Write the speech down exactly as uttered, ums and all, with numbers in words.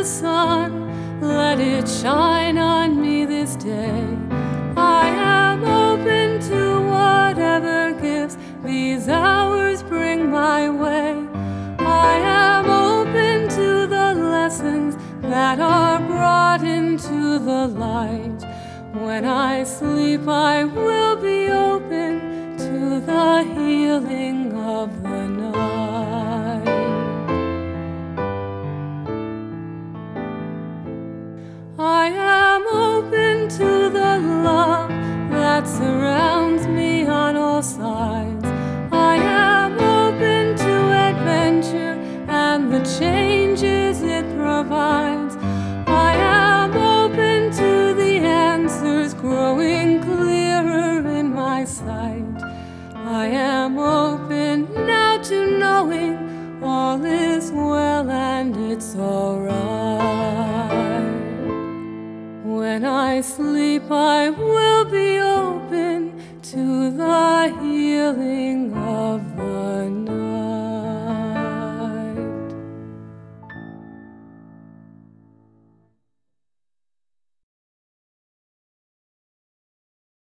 sun, let it shine on me this day. I am open to whatever gifts these hours bring my way. I am open to the lessons that are brought into the light. When I sleep, I will be open to the healing of the night. I am open to the love that surrounds me on all sides. I am open to adventure and the changes it provides. I am open to the answers growing clearer in my sight. I am open now to knowing all is well and it's alright. When I sleep, I will